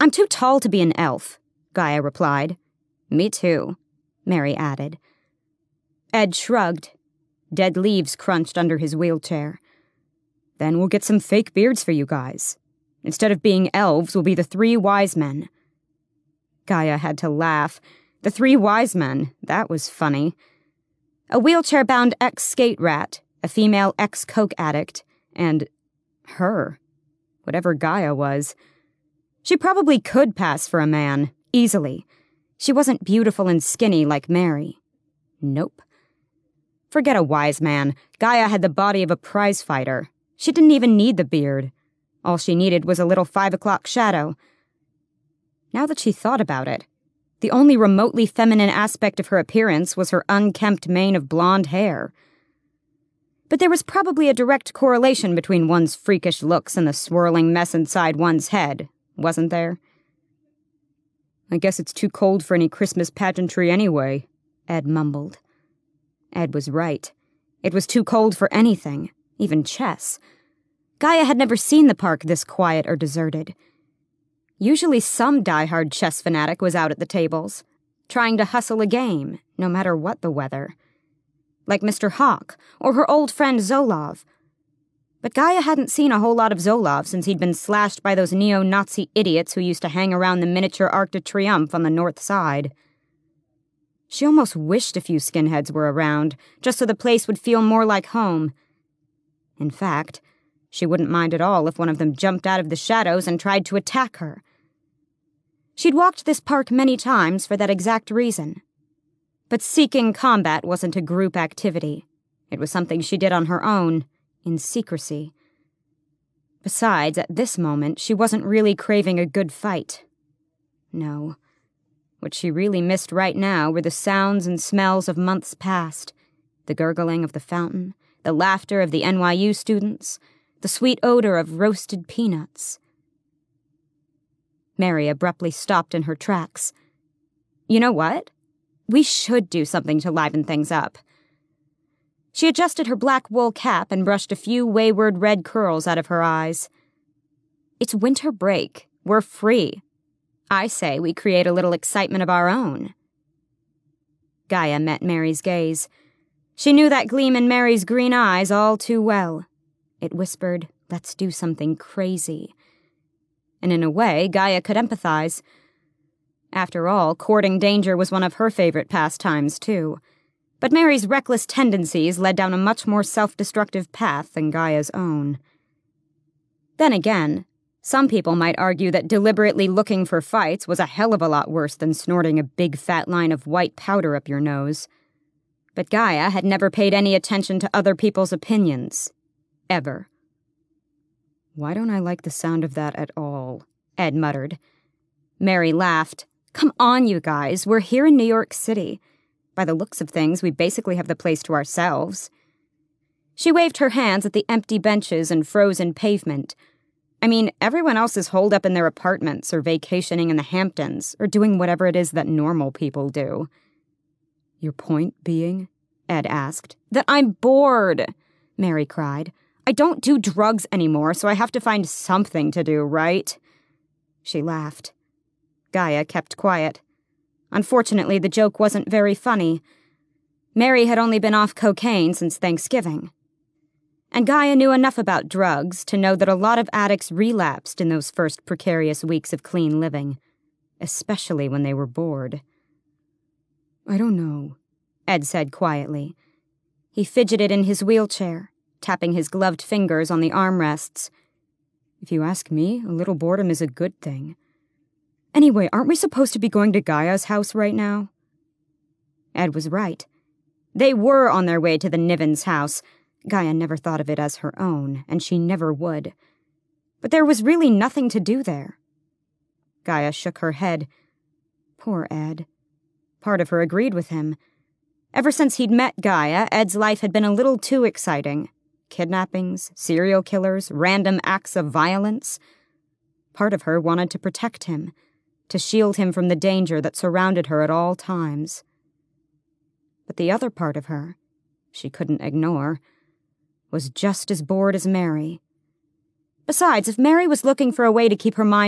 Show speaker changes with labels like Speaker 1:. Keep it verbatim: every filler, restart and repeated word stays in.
Speaker 1: I'm too tall to be an elf, Gaia replied. Me too, Mary added. Ed shrugged. Dead leaves crunched under his wheelchair. Then we'll get some fake beards for you guys. Instead of being elves, we'll be the three wise men. Gaia had to laugh. The three wise men, that was funny. A wheelchair-bound ex-skate rat, a female ex-coke addict, and her, whatever Gaia was. She probably could pass for a man, easily. She wasn't beautiful and skinny like Mary. Nope. Forget a wise man. Gaia had the body of a prizefighter. She didn't even need the beard. All she needed was a little five o'clock shadow. Now that she thought about it, the only remotely feminine aspect of her appearance was her unkempt mane of blonde hair. But there was probably a direct correlation between one's freakish looks and the swirling mess inside one's head, wasn't there? I guess it's too cold for any Christmas pageantry anyway, Ed mumbled. Ed was right. It was too cold for anything, even chess. Gaia had never seen the park this quiet or deserted. Usually some die-hard chess fanatic was out at the tables, trying to hustle a game, no matter what the weather. Like Mister Hawk, or her old friend Zolov. But Gaia hadn't seen a whole lot of Zolov since he'd been slashed by those neo-Nazi idiots who used to hang around the miniature Arc de Triomphe on the north side. She almost wished a few skinheads were around, just so the place would feel more like home. In fact, she wouldn't mind at all if one of them jumped out of the shadows and tried to attack her. She'd walked this park many times for that exact reason. But seeking combat wasn't a group activity. It was something she did on her own, in secrecy. Besides, at this moment, she wasn't really craving a good fight. No. What she really missed right now were the sounds and smells of months past, the gurgling of the fountain, the laughter of the N Y U students, the sweet odor of roasted peanuts. Mary abruptly stopped in her tracks. You know what? We should do something to liven things up. She adjusted her black wool cap and brushed a few wayward red curls out of her eyes. It's winter break. We're free. I say we create a little excitement of our own. Gaia met Mary's gaze. She knew that gleam in Mary's green eyes all too well. It whispered, let's do something crazy. And in a way, Gaia could empathize. After all, courting danger was one of her favorite pastimes, too. But Mary's reckless tendencies led down a much more self-destructive path than Gaia's own. Then again, some people might argue that deliberately looking for fights was a hell of a lot worse than snorting a big fat line of white powder up your nose. But Gaia had never paid any attention to other people's opinions. Ever. Why don't I like the sound of that at all? Ed muttered. Mary laughed. Come on, you guys, we're here in New York City. By the looks of things, we basically have the place to ourselves. She waved her hands at the empty benches and frozen pavement. I mean, everyone else is holed up in their apartments or vacationing in the Hamptons or doing whatever it is that normal people do. Your point being? Ed asked. That I'm bored, Mary cried. I don't do drugs anymore, so I have to find something to do, right? She laughed. Gaia kept quiet. Unfortunately, the joke wasn't very funny. Mary had only been off cocaine since Thanksgiving. And Gaia knew enough about drugs to know that a lot of addicts relapsed in those first precarious weeks of clean living, especially when they were bored. I don't know, Ed said quietly. He fidgeted in his wheelchair, tapping his gloved fingers on the armrests. If you ask me, a little boredom is a good thing. Anyway, aren't we supposed to be going to Gaia's house right now? Ed was right. They were on their way to the Nivens house. Gaia never thought of it as her own, and she never would. But there was really nothing to do there. Gaia shook her head. Poor Ed. Part of her agreed with him. Ever since he'd met Gaia, Ed's life had been a little too exciting. Kidnappings, serial killers, random acts of violence. Part of her wanted to protect him, to shield him from the danger that surrounded her at all times. But the other part of her, she couldn't ignore, was just as bored as Mary. Besides, if Mary was looking for a way to keep her mind